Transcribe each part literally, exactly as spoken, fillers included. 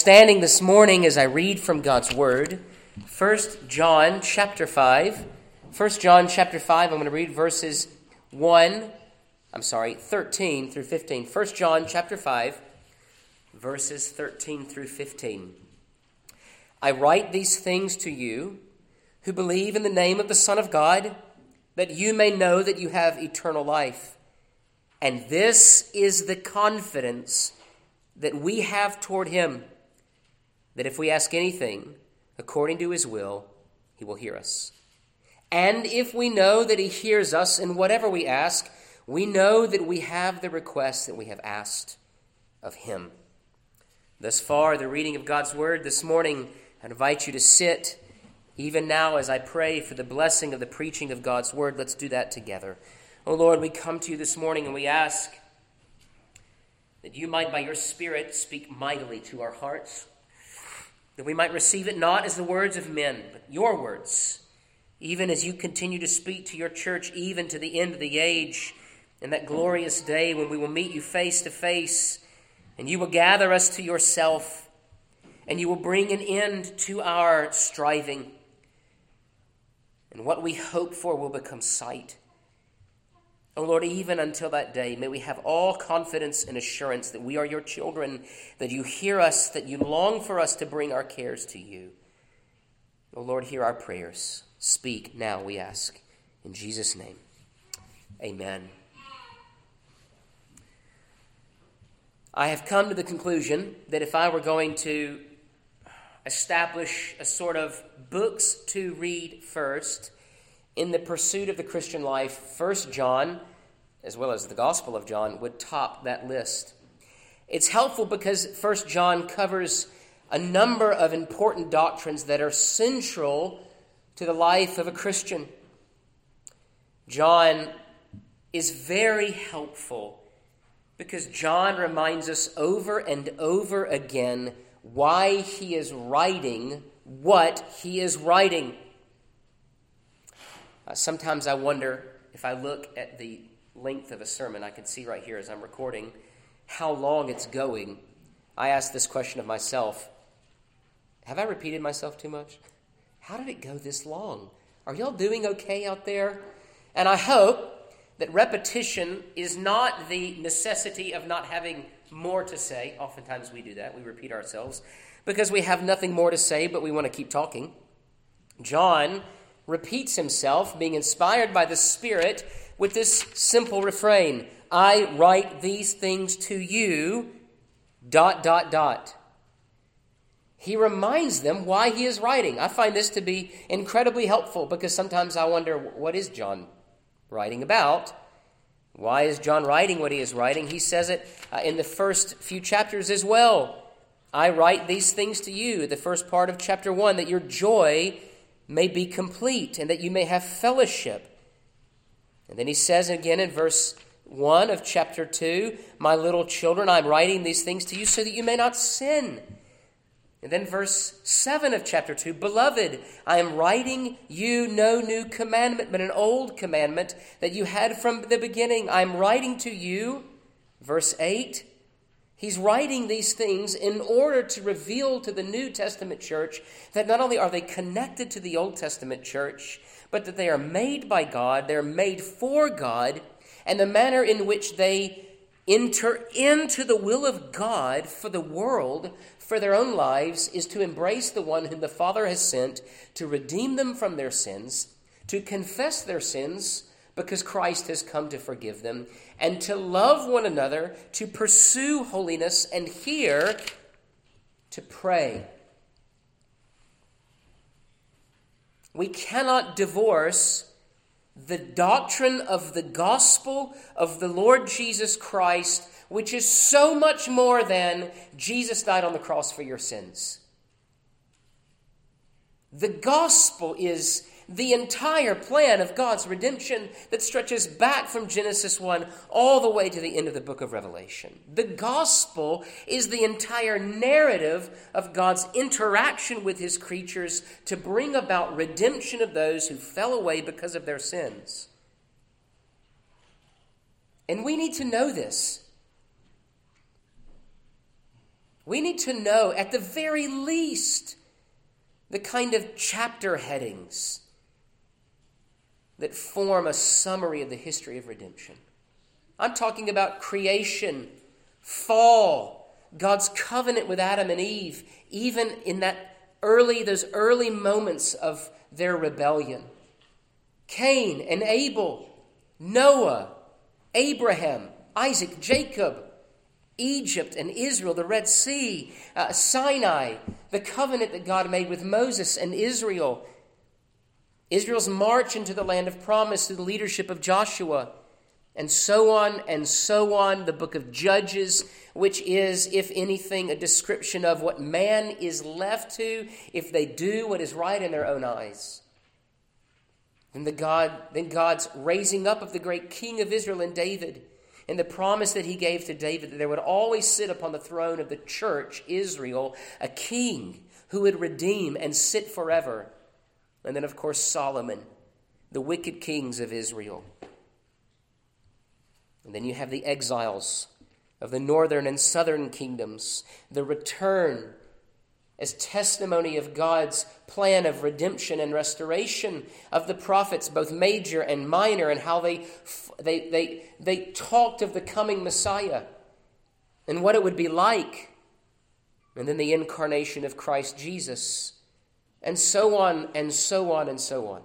Standing this morning as I read from God's Word, First John chapter five. First John chapter five, I'm going to read verses one, I'm sorry, thirteen through fifteen. First John chapter five, verses thirteen through fifteen. I write these things to you who believe in the name of the Son of God, that you may know that you have eternal life. And this is the confidence that we have toward him, that if we ask anything according to his will, he will hear us. And if we know that he hears us in whatever we ask, we know that we have the request that we have asked of him. Thus far, the reading of God's word this morning. I invite you to sit even now as I pray for the blessing of the preaching of God's word. Let's do that together. Oh Lord, we come to you this morning and we ask that you might by your Spirit speak mightily to our hearts, that we might receive it not as the words of men, but your words, even as you continue to speak to your church, even to the end of the age, in that glorious day when we will meet you face to face, and you will gather us to yourself, and you will bring an end to our striving, and what we hope for will become sight. Oh Lord, even until that day, may we have all confidence and assurance that we are your children, that you hear us, that you long for us to bring our cares to you. Oh Lord, hear our prayers. Speak now, we ask. In Jesus' name, amen. I have come to the conclusion that if I were going to establish a sort of books to read first in the pursuit of the Christian life, First John, as well as the Gospel of John, would top that list. It's helpful because First John covers a number of important doctrines that are central to the life of a Christian. John is very helpful because John reminds us over and over again why he is writing what he is writing. Uh, sometimes I wonder, if I look at the length of a sermon, I can see right here as I'm recording how long it's going. I ask this question of myself: have I repeated myself too much? How did it go this long? Are y'all doing okay out there? And I hope that repetition is not the necessity of not having more to say. Oftentimes we do that. We repeat ourselves because we have nothing more to say, but we want to keep talking. John repeats himself, being inspired by the Spirit, with this simple refrain: I write these things to you, dot, dot, dot. He reminds them why he is writing. I find this to be incredibly helpful because sometimes I wonder, what is John writing about? Why is John writing what he is writing? He says it uh, in the first few chapters as well. I write these things to you, the first part of chapter one, that your joy may be complete and that you may have fellowship. And then he says again in verse one of chapter two, my little children, I'm writing these things to you so that you may not sin. And then verse seven of chapter two, beloved, I am writing you no new commandment, but an old commandment that you had from the beginning. I am writing to you, verse eight, he's writing these things in order to reveal to the New Testament church that not only are they connected to the Old Testament church, but that they are made by God, they're made for God, and the manner in which they enter into the will of God for the world, for their own lives, is to embrace the one whom the Father has sent to redeem them from their sins, to confess their sins because Christ has come to forgive them, and to love one another, to pursue holiness, and here to pray. We cannot divorce the doctrine of the gospel of the Lord Jesus Christ, which is so much more than Jesus died on the cross for your sins. The gospel is the entire plan of God's redemption that stretches back from Genesis one all the way to the end of the book of Revelation. The gospel is the entire narrative of God's interaction with his creatures to bring about redemption of those who fell away because of their sins. And we need to know this. We need to know, at the very least, the kind of chapter headings that form a summary of the history of redemption. I'm talking about creation, fall, God's covenant with Adam and Eve, even in that early, those early moments of their rebellion. Cain and Abel, Noah, Abraham, Isaac, Jacob, Egypt and Israel, the Red Sea, uh, Sinai, the covenant that God made with Moses and Israel, Israel's march into the land of promise through the leadership of Joshua, and so on and so on. The book of Judges, which is, if anything, a description of what man is left to if they do what is right in their own eyes. And the God, then God's raising up of the great king of Israel in David, and the promise that he gave to David that there would always sit upon the throne of the church, Israel, a king who would redeem and sit forever. And then, of course, Solomon, the wicked kings of Israel. And then you have the exiles of the northern and southern kingdoms, the return as testimony of God's plan of redemption and restoration of the prophets, both major and minor, and how they, they, they, they talked of the coming Messiah and what it would be like. And then the incarnation of Christ Jesus, and so on and so on and so on.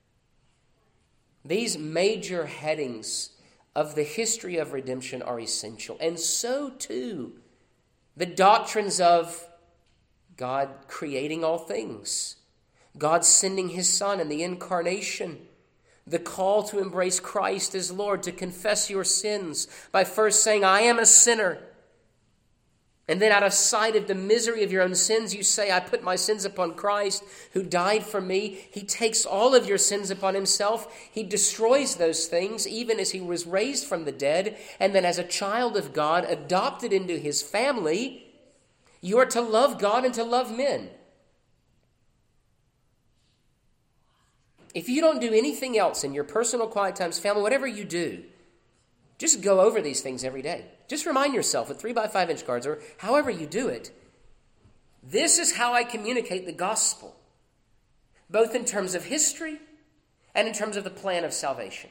These major headings of the history of redemption are essential. And so too, the doctrines of God creating all things, God sending his Son in the incarnation, the call to embrace Christ as Lord, to confess your sins by first saying, I am a sinner. And then out of sight of the misery of your own sins, you say, I put my sins upon Christ who died for me. He takes all of your sins upon himself. He destroys those things even as he was raised from the dead. And then as a child of God, adopted into his family, you are to love God and to love men. If you don't do anything else in your personal quiet times, family, whatever you do, just go over these things every day. Just remind yourself with three by five inch cards or however you do it, this is how I communicate the gospel, both in terms of history and in terms of the plan of salvation.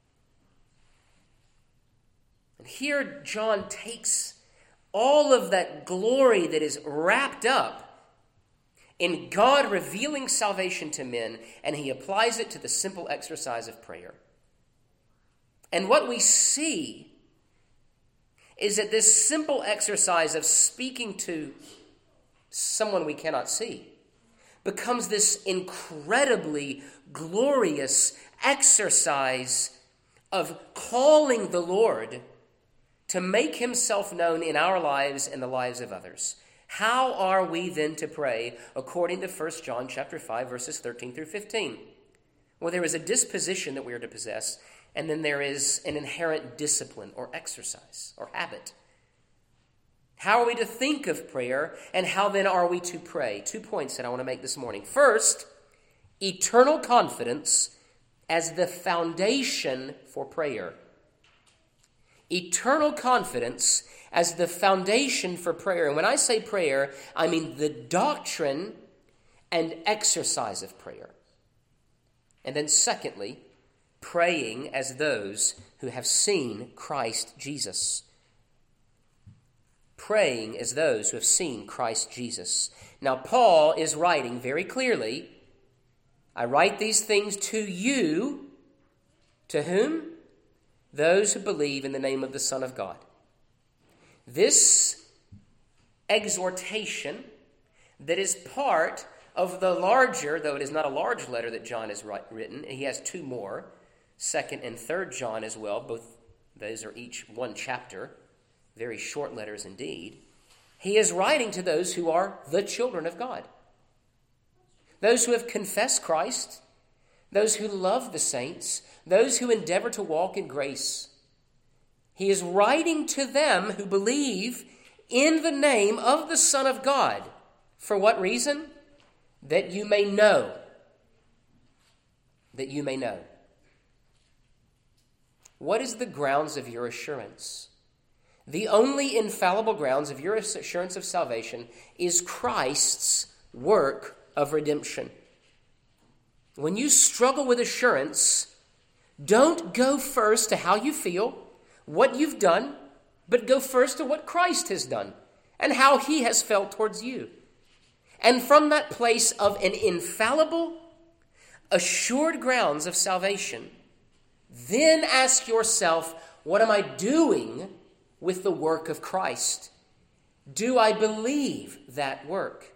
And here John takes all of that glory that is wrapped up in God revealing salvation to men, and he applies it to the simple exercise of prayer. And what we see is that this simple exercise of speaking to someone we cannot see becomes this incredibly glorious exercise of calling the Lord to make himself known in our lives and the lives of others. How are we then to pray according to First John chapter five, verses thirteen through fifteen? Well, there is a disposition that we are to possess, and then there is an inherent discipline or exercise or habit. How are we to think of prayer, and how then are we to pray? Two points that I want to make this morning. First, eternal confidence as the foundation for prayer. Eternal confidence as the foundation for prayer. And when I say prayer, I mean the doctrine and exercise of prayer. And then secondly, praying as those who have seen Christ Jesus. Praying as those who have seen Christ Jesus. Now, Paul is writing very clearly, I write these things to you. To whom? Those who believe in the name of the Son of God. This exhortation that is part of the larger, though it is not a large letter that John has written, he has two more, Second and Third John as well. Both those are each one chapter, very short letters indeed. He is writing to those who are the children of God, those who have confessed Christ, those who love the saints, those who endeavor to walk in grace. He is writing to them who believe in the name of the Son of God. For what reason? That you may know. That you may know. What is the grounds of your assurance? The only infallible grounds of your assurance of salvation is Christ's work of redemption. When you struggle with assurance, don't go first to how you feel, what you've done, but go first to what Christ has done and how he has felt towards you. And from that place of an infallible, assured grounds of salvation, then ask yourself, what am I doing with the work of Christ? Do I believe that work?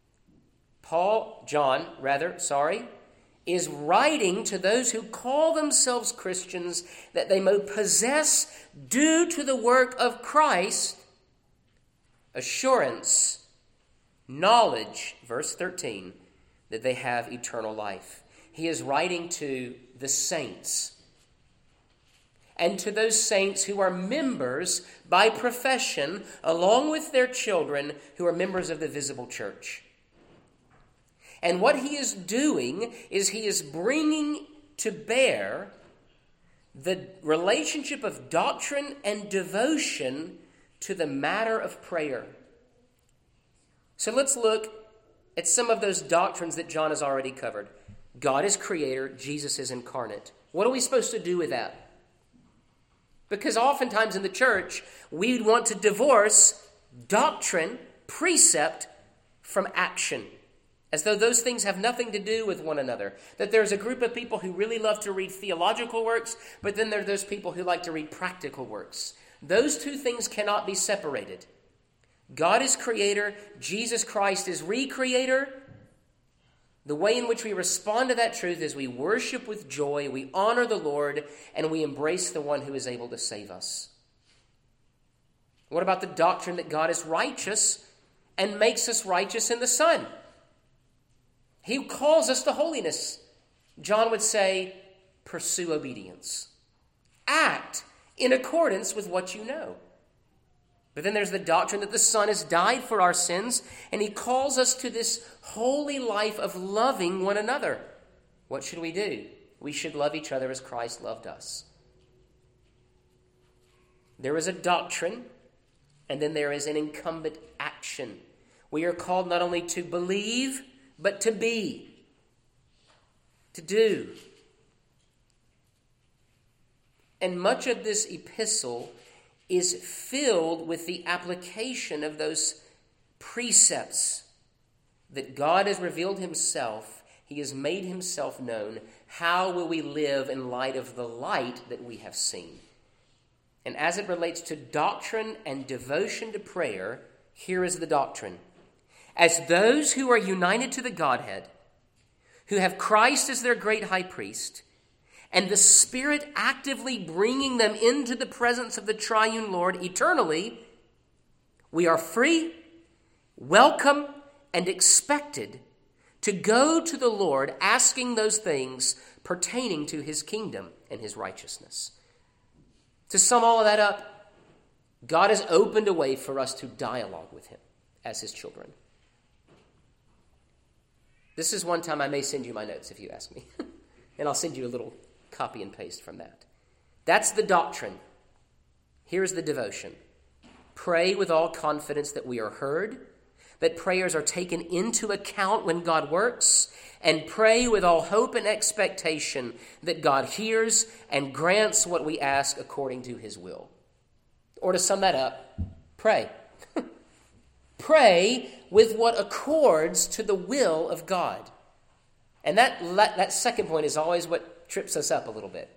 Paul, John, rather, sorry, is writing to those who call themselves Christians that they may possess, due to the work of Christ, assurance, knowledge, verse thirteen, that they have eternal life. He is writing to the saints, and to those saints who are members by profession, along with their children who are members of the visible church. And what he is doing is he is bringing to bear the relationship of doctrine and devotion to the matter of prayer. So let's look at some of those doctrines that John has already covered. God is creator, Jesus is incarnate. What are we supposed to do with that? Because oftentimes in the church, we want to divorce doctrine, precept, from action, as though those things have nothing to do with one another. That there's a group of people who really love to read theological works, but then there are those people who like to read practical works. Those two things cannot be separated. God is creator, Jesus Christ is recreator. The way in which we respond to that truth is we worship with joy, we honor the Lord, and we embrace the one who is able to save us. What about the doctrine that God is righteous and makes us righteous in the Son? He calls us to holiness. John would say, pursue obedience. Act in accordance with what you know. But then there's the doctrine that the Son has died for our sins, and he calls us to this holy life of loving one another. What should we do? We should love each other as Christ loved us. There is a doctrine, and then there is an incumbent action. We are called not only to believe, but to be, to do. And much of this epistle is filled with the application of those precepts that God has revealed himself. He has made himself known. How will we live in light of the light that we have seen? And as it relates to doctrine and devotion to prayer, here is the doctrine. As those who are united to the Godhead, who have Christ as their great high priest, and the Spirit actively bringing them into the presence of the triune Lord eternally, we are free, welcome, and expected to go to the Lord asking those things pertaining to his kingdom and his righteousness. To sum all of that up, God has opened a way for us to dialogue with him as his children. This is one time I may send you my notes if you ask me. And I'll send you a little copy and paste from that. That's the doctrine. Here's the devotion. Pray with all confidence that we are heard, that prayers are taken into account when God works, and pray with all hope and expectation that God hears and grants what we ask according to his will. Or to sum that up, pray. Pray with what accords to the will of God. And that, that second point is always what trips us up a little bit.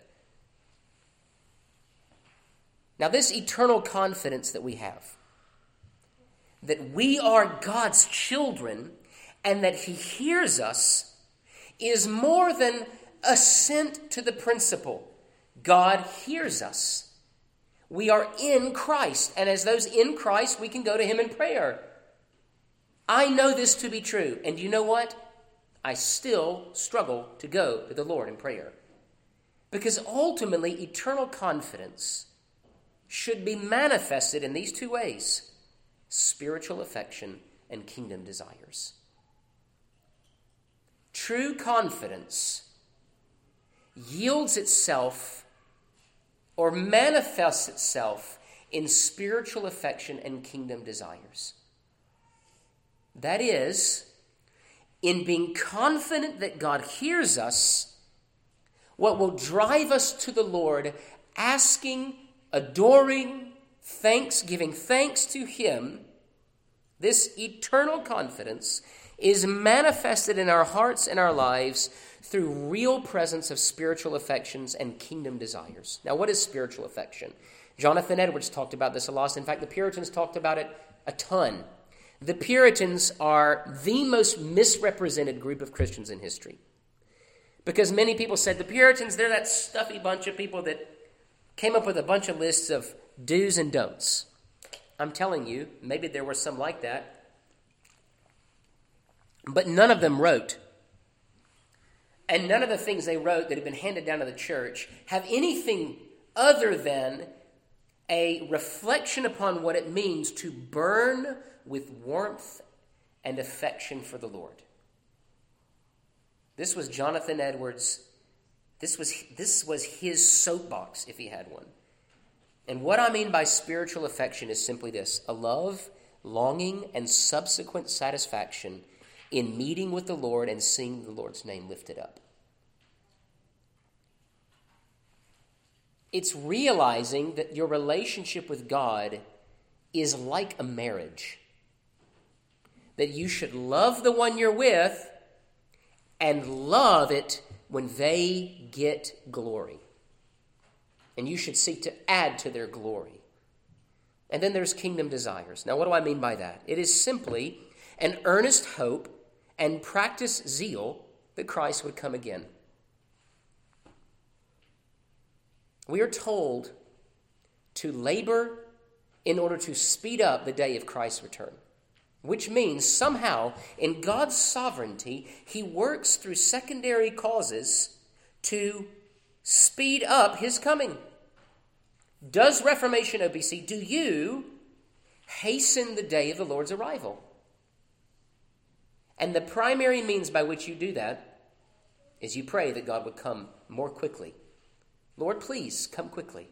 Now, this eternal confidence that we have, that we are God's children and that he hears us, is more than assent to the principle. God hears us. We are in Christ, and as those in Christ, we can go to him in prayer. I know this to be true, and you know what? I still struggle to go to the Lord in prayer. Because ultimately, eternal confidence should be manifested in these two ways: spiritual affection and kingdom desires. True confidence yields itself or manifests itself in spiritual affection and kingdom desires. That is, in being confident that God hears us, what will drive us to the Lord, asking, adoring, thanks, giving thanks to Him, this eternal confidence is manifested in our hearts and our lives through real presence of spiritual affections and kingdom desires. Now, what is spiritual affection? Jonathan Edwards talked about this a lot. In fact, the Puritans talked about it a ton. The Puritans are the most misrepresented group of Christians in history. Because many people said the Puritans, they're that stuffy bunch of people that came up with a bunch of lists of do's and don'ts. I'm telling you, maybe there were some like that. But none of them wrote. And none of the things they wrote that have been handed down to the church have anything other than a reflection upon what it means to burn with warmth and affection for the Lord. This was Jonathan Edwards. This was, this was his soapbox, if he had one. And what I mean by spiritual affection is simply this: a love, longing, and subsequent satisfaction in meeting with the Lord and seeing the Lord's name lifted up. It's realizing that your relationship with God is like a marriage. That you should love the one you're with and love it when they get glory. And you should seek to add to their glory. And then there's kingdom desires. Now, what do I mean by that? It is simply an earnest hope and practiced zeal that Christ would come again. We are told to labor in order to speed up the day of Christ's return, which means somehow in God's sovereignty, He works through secondary causes to speed up His coming. Does Reformation O B C, do you hasten the day of the Lord's arrival? And the primary means by which you do that is you pray that God would come more quickly. Lord, please come quickly.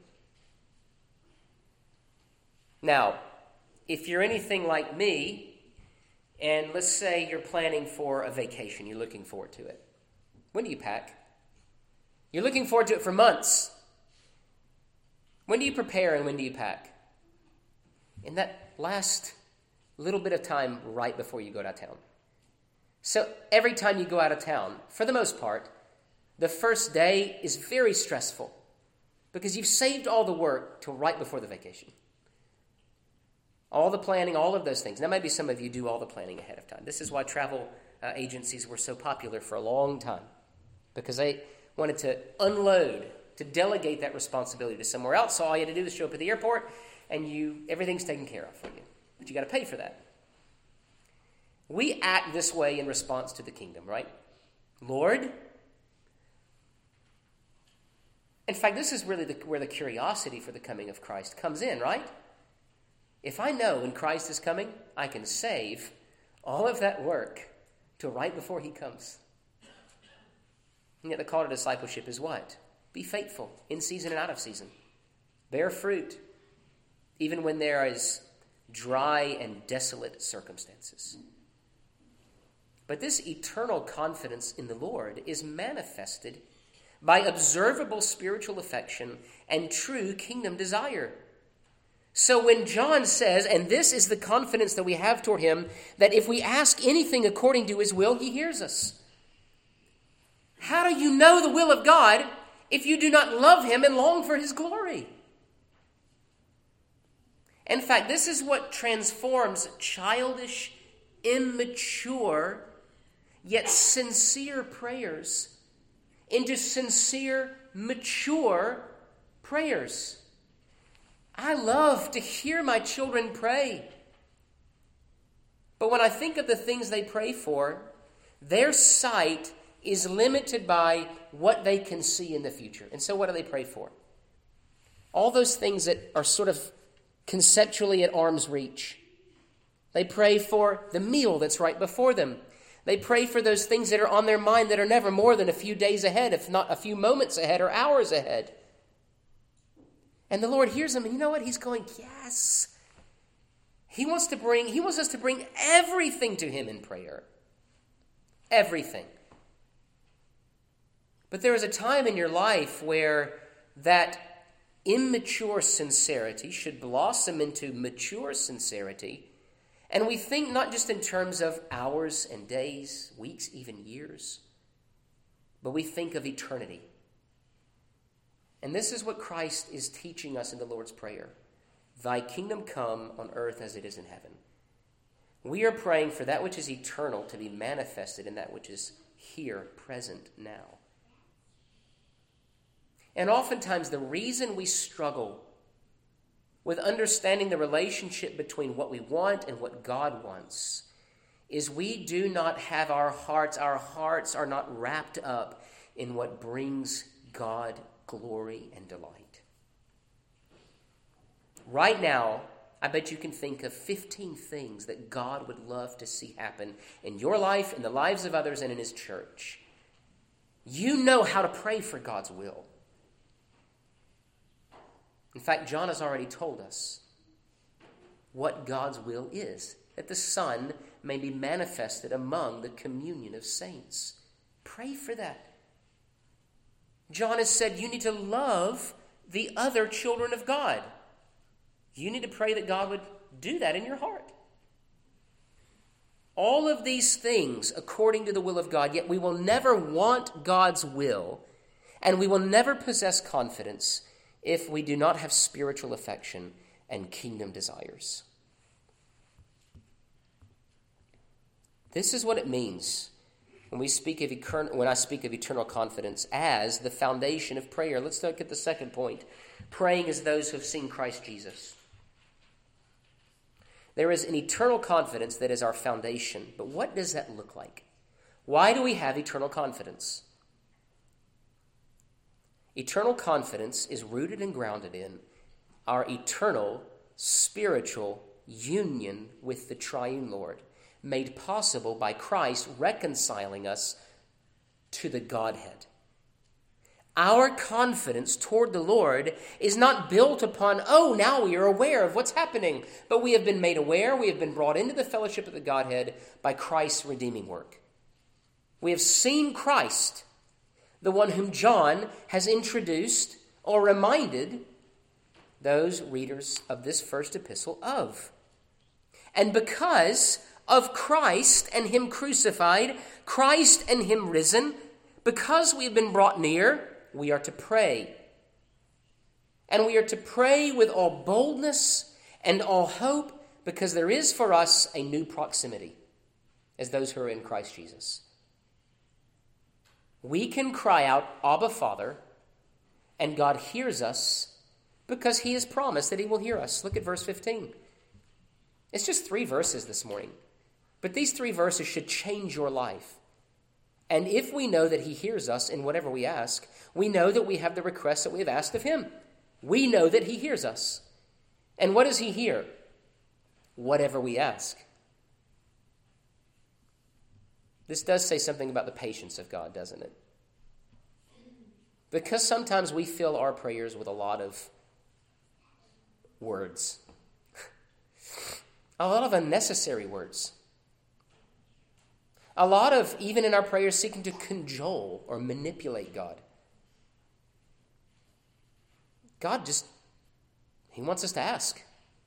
Now, if you're anything like me, and let's say you're planning for a vacation, you're looking forward to it. When do you pack? You're looking forward to it for months. When do you prepare and when do you pack? In that last little bit of time right before you go out of town. So every time you go out of town, for the most part, the first day is very stressful because you've saved all the work till right before the vacation. All the planning, all of those things. Now, maybe some of you do all the planning ahead of time. This is why travel uh, agencies were so popular for a long time, because they wanted to unload, to delegate that responsibility to somewhere else. So all you had to do is show up at the airport, and you everything's taken care of for you. But you got to pay for that. We act this way in response to the kingdom, right? Lord, in fact, this is really the, where the curiosity for the coming of Christ comes in, right? If I know when Christ is coming, I can save all of that work till right before He comes. And yet the call to discipleship is what? Be faithful in season and out of season. Bear fruit, even when there is dry and desolate circumstances. But this eternal confidence in the Lord is manifested by observable spiritual affection and true kingdom desire. So when John says, and this is the confidence that we have toward Him, that if we ask anything according to His will, He hears us. How do you know the will of God if you do not love Him and long for His glory? In fact, this is what transforms childish, immature, yet sincere prayers into sincere, mature prayers. I love to hear my children pray. But when I think of the things they pray for, their sight is limited by what they can see in the future. And so what do they pray for? All those things that are sort of conceptually at arm's reach. They pray for the meal that's right before them. They pray for those things that are on their mind that are never more than a few days ahead, if not a few moments ahead or hours ahead. And the Lord hears him, and you know what? He's going, yes. He wants to bring, he wants us to bring everything to him in prayer. Everything. But there is a time in your life where that immature sincerity should blossom into mature sincerity. And we think not just in terms of hours and days, weeks, even years, but we think of eternity. And this is what Christ is teaching us in the Lord's Prayer. Thy kingdom come on earth as it is in heaven. We are praying for that which is eternal to be manifested in that which is here, present, now. And oftentimes the reason we struggle with understanding the relationship between what we want and what God wants is we do not have our hearts, our hearts are not wrapped up in what brings God glory and delight. Right now, I bet you can think of fifteen things that God would love to see happen in your life, in the lives of others, and in his church. You know how to pray for God's will. In fact, John has already told us what God's will is, that the Son may be manifested among the communion of saints. Pray for that. John has said you need to love the other children of God. You need to pray that God would do that in your heart. All of these things according to the will of God, yet we will never want God's will, and we will never possess confidence if we do not have spiritual affection and kingdom desires. This is what it means when we speak of etern- when I speak of eternal confidence as the foundation of prayer. Let's look at the second point. Praying as those who have seen Christ Jesus. There is an eternal confidence that is our foundation. But what does that look like? Why do we have eternal confidence? Eternal confidence is rooted and grounded in our eternal spiritual union with the triune Lord, made possible by Christ reconciling us to the Godhead. Our confidence toward the Lord is not built upon, oh, now we are aware of what's happening, but we have been made aware, we have been brought into the fellowship of the Godhead by Christ's redeeming work. We have seen Christ, the one whom John has introduced or reminded those readers of this first epistle of. And because of Christ and him crucified, Christ and him risen, because we have been brought near, we are to pray. And we are to pray with all boldness and all hope, because there is for us a new proximity as those who are in Christ Jesus. We can cry out, Abba, Father, and God hears us because he has promised that he will hear us. Look at verse fifteen. It's just three verses this morning, but these three verses should change your life. And if we know that he hears us in whatever we ask, we know that we have the request that we have asked of him. We know that he hears us. And what does he hear? Whatever we ask. This does say something about the patience of God, doesn't it? Because sometimes we fill our prayers with a lot of words. A lot of unnecessary words. A lot of, even in our prayers, seeking to cajole or manipulate God. God just, he wants us to ask.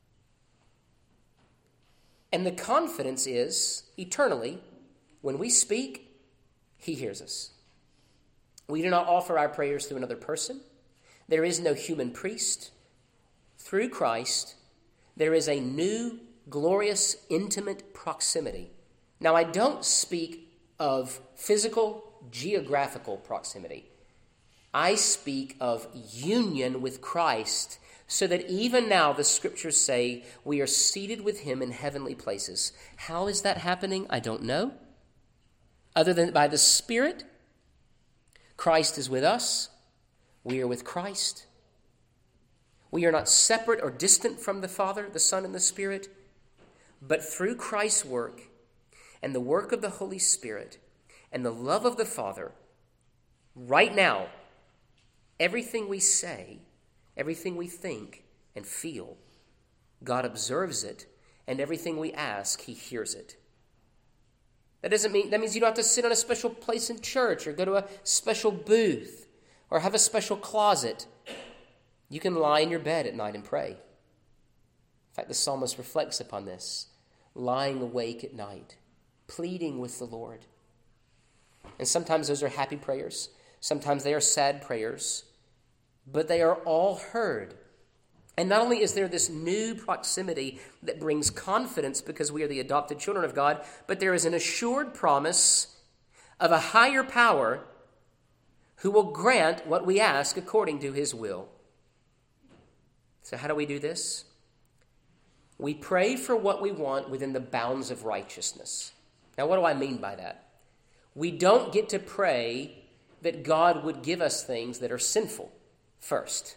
And the confidence is, eternally, when we speak, he hears us. We do not offer our prayers through another person. There is no human priest. Through Christ, there is a new, glorious, intimate proximity. Now, I don't speak of physical, geographical proximity. I speak of union with Christ, so that even now the scriptures say we are seated with him in heavenly places. How is that happening? I don't know. Other than by the Spirit, Christ is with us. We are with Christ. We are not separate or distant from the Father, the Son, and the Spirit, but through Christ's work and the work of the Holy Spirit and the love of the Father, right now, everything we say Everything we think and feel, God observes it, and everything we ask, he hears it. That doesn't mean, that means you don't have to sit on a special place in church or go to a special booth or have a special closet. You can lie in your bed at night and pray. In fact, the psalmist reflects upon this, lying awake at night, pleading with the Lord. And sometimes those are happy prayers. Sometimes they are sad prayers. But they are all heard. And not only is there this new proximity that brings confidence because we are the adopted children of God, but there is an assured promise of a higher power who will grant what we ask according to his will. So how do we do this? We pray for what we want within the bounds of righteousness. Now, what do I mean by that? We don't get to pray that God would give us things that are sinful first.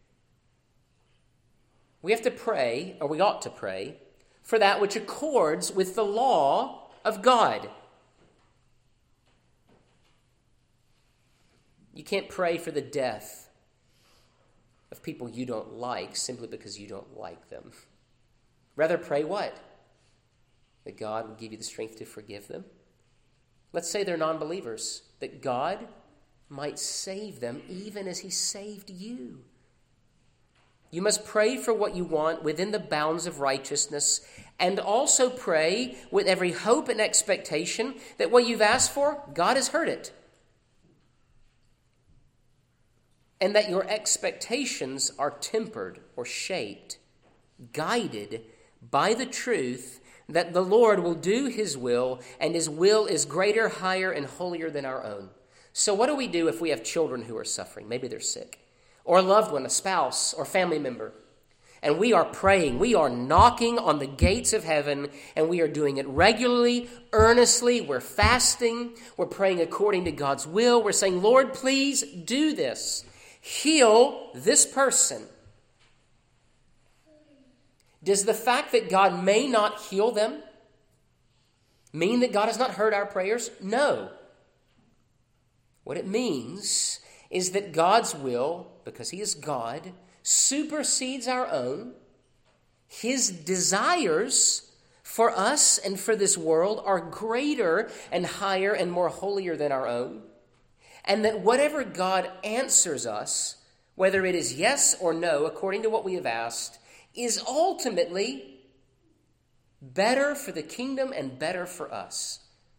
We have to pray, or we ought to pray, for that which accords with the law of God. You can't pray for the death of people you don't like simply because you don't like them. Rather pray what? That God would give you the strength to forgive them. Let's say they're non-believers, that God might save them even as he saved you. You must pray for what you want within the bounds of righteousness, and also pray with every hope and expectation that what you've asked for, God has heard it. And that your expectations are tempered or shaped, guided by the truth that the Lord will do his will, and his will is greater, higher, and holier than our own. So what do we do if we have children who are suffering? Maybe they're sick. Or a loved one, a spouse, or family member. And we are praying, we are knocking on the gates of heaven, and we are doing it regularly, earnestly. We're fasting, we're praying according to God's will. We're saying, Lord, please do this. Heal this person. Does the fact that God may not heal them mean that God has not heard our prayers? No. What it means is that God's will, because he is God, supersedes our own. His desires for us and for this world are greater and higher and more holier than our own. And that whatever God answers us, whether it is yes or no, according to what we have asked, is ultimately better for the kingdom and better for us.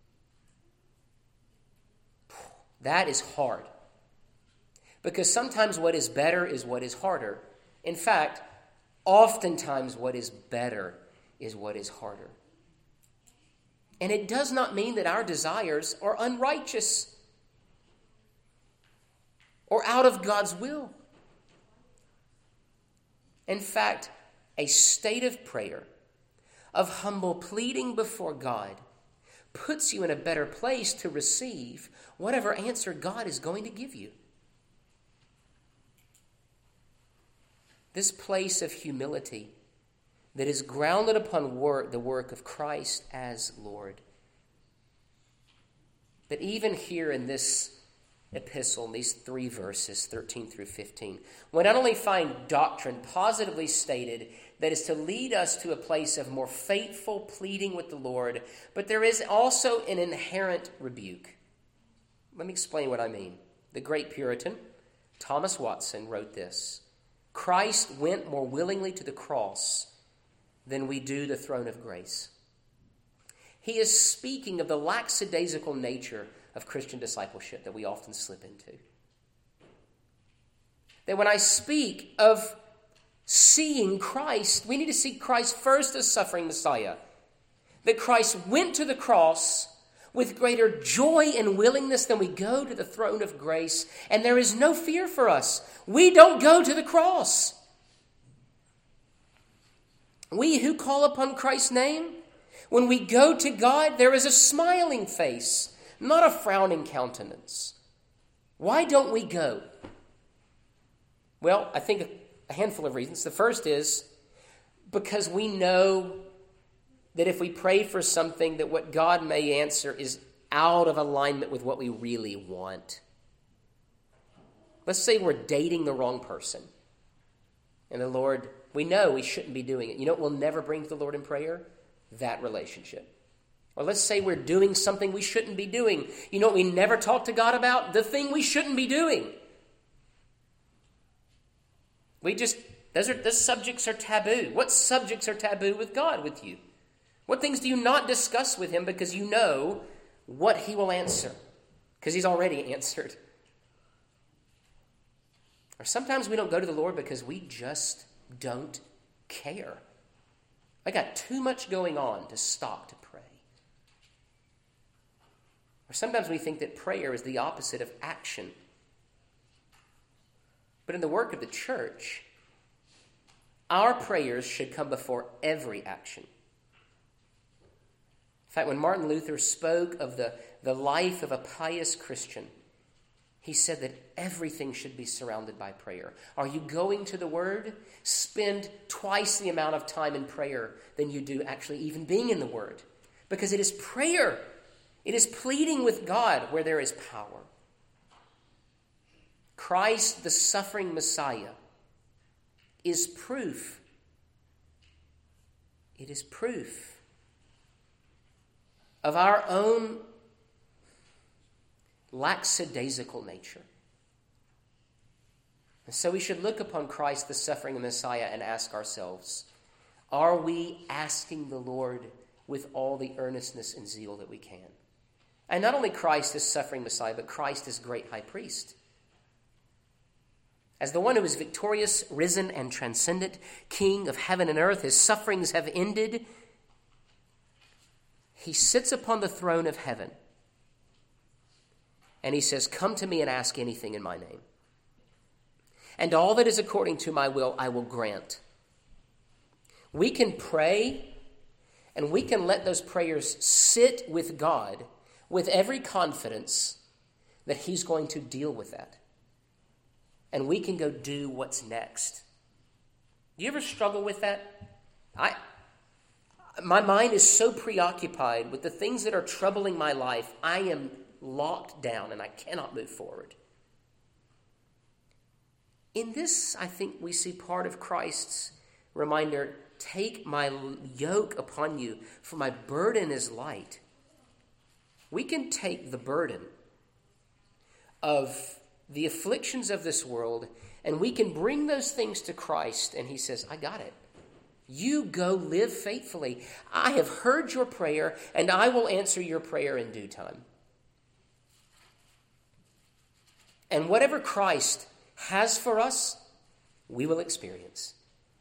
That is hard. Because sometimes what is better is what is harder. In fact, oftentimes what is better is what is harder. And it does not mean that our desires are unrighteous or out of God's will. In fact, a state of prayer, of humble pleading before God, puts you in a better place to receive whatever answer God is going to give you. This place of humility that is grounded upon work, the work of Christ as Lord. That even here in this epistle, in these three verses, thirteen through fifteen, we not only find doctrine positively stated that is to lead us to a place of more faithful pleading with the Lord, but there is also an inherent rebuke. Let me explain what I mean. The great Puritan, Thomas Watson, wrote this: Christ went more willingly to the cross than we do the throne of grace. He is speaking of the lackadaisical nature of Christian discipleship that we often slip into. That when I speak of seeing Christ, we need to see Christ first as suffering Messiah. That Christ went to the cross with greater joy and willingness than we go to the throne of grace. And there is no fear for us. We don't go to the cross. We who call upon Christ's name, when we go to God, there is a smiling face, not a frowning countenance. Why don't we go? Well, I think a handful of reasons. The first is because we know that if we pray for something, that what God may answer is out of alignment with what we really want. Let's say we're dating the wrong person. And the Lord, we know we shouldn't be doing it. You know what we'll never bring to the Lord in prayer? That relationship. Or let's say we're doing something we shouldn't be doing. You know what we never talk to God about? The thing we shouldn't be doing. We just, those are, those subjects are taboo. What subjects are taboo with God, with you? What things do you not discuss with him because you know what he will answer? Because he's already answered. Or sometimes we don't go to the Lord because we just don't care. I got too much going on to stop to pray. Or sometimes we think that prayer is the opposite of action. But in the work of the church, our prayers should come before every action. In fact, when Martin Luther spoke of the, the life of a pious Christian, he said that everything should be surrounded by prayer. Are you going to the Word? Spend twice the amount of time in prayer than you do actually even being in the Word. Because it is prayer. It is pleading with God where there is power. Christ, the suffering Messiah, is proof. It is proof of our own lackadaisical nature. And so we should look upon Christ, the suffering Messiah, and ask ourselves, are we asking the Lord with all the earnestness and zeal that we can? And not only Christ as suffering Messiah, but Christ as great high priest. As the one who is victorious, risen, and transcendent, King of heaven and earth, his sufferings have ended. He sits upon the throne of heaven. And he says, come to me and ask anything in my name. And all that is according to my will, I will grant. We can pray, and we can let those prayers sit with God with every confidence that he's going to deal with that. And we can go do what's next. Do you ever struggle with that? I, my mind is so preoccupied with the things that are troubling my life, I am locked down and I cannot move forward. In this, I think we see part of Christ's reminder, take my yoke upon you, for my burden is light. We can take the burden of the afflictions of this world, and we can bring those things to Christ, and he says, I got it. You go live faithfully. I have heard your prayer, and I will answer your prayer in due time. And whatever Christ has for us, we will experience.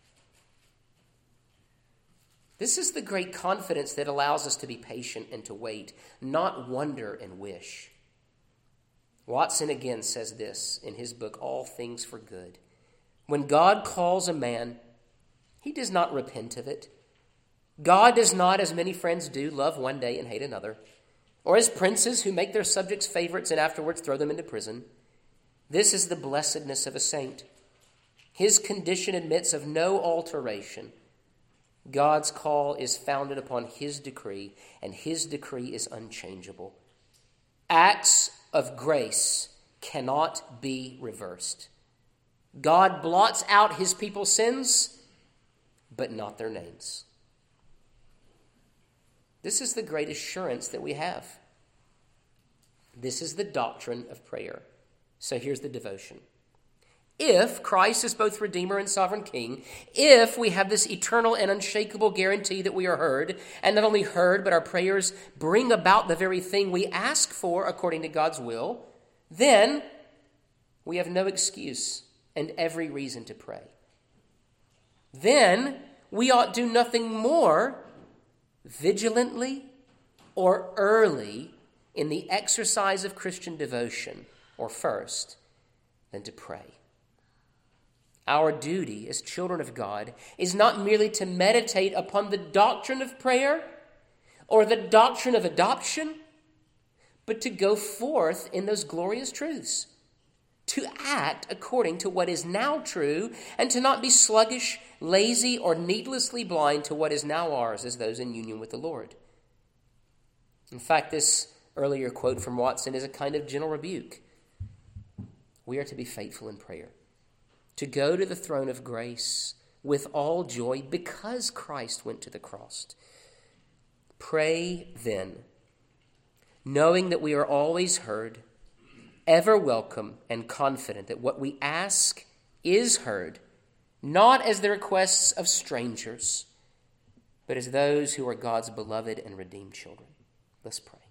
This is the great confidence that allows us to be patient and to wait, not wonder and wish. Watson again says this in his book, All Things for Good. When God calls a man, he does not repent of it. God does not, as many friends do, love one day and hate another, or as princes who make their subjects favorites and afterwards throw them into prison. This is the blessedness of a saint. His condition admits of no alteration. God's call is founded upon his decree, and his decree is unchangeable. Acts of grace cannot be reversed. God blots out his people's sins, but not their names. This is the great assurance that we have. This is the doctrine of prayer. So here's the devotion. If Christ is both Redeemer and Sovereign King, if we have this eternal and unshakable guarantee that we are heard, and not only heard, but our prayers bring about the very thing we ask for according to God's will, then we have no excuse and every reason to pray. Then we ought do nothing more vigilantly or early in the exercise of Christian devotion, or first, than to pray. Our duty as children of God is not merely to meditate upon the doctrine of prayer or the doctrine of adoption, but to go forth in those glorious truths, to act according to what is now true, and to not be sluggish, lazy, or needlessly blind to what is now ours as those in union with the Lord. In fact, this earlier quote from Watson is a kind of gentle rebuke. We are to be faithful in prayer. to go to the throne of grace with all joy because Christ went to the cross. Pray then, knowing that we are always heard, ever welcome and confident that what we ask is heard, not as the requests of strangers, but as those who are God's beloved and redeemed children. Let's pray.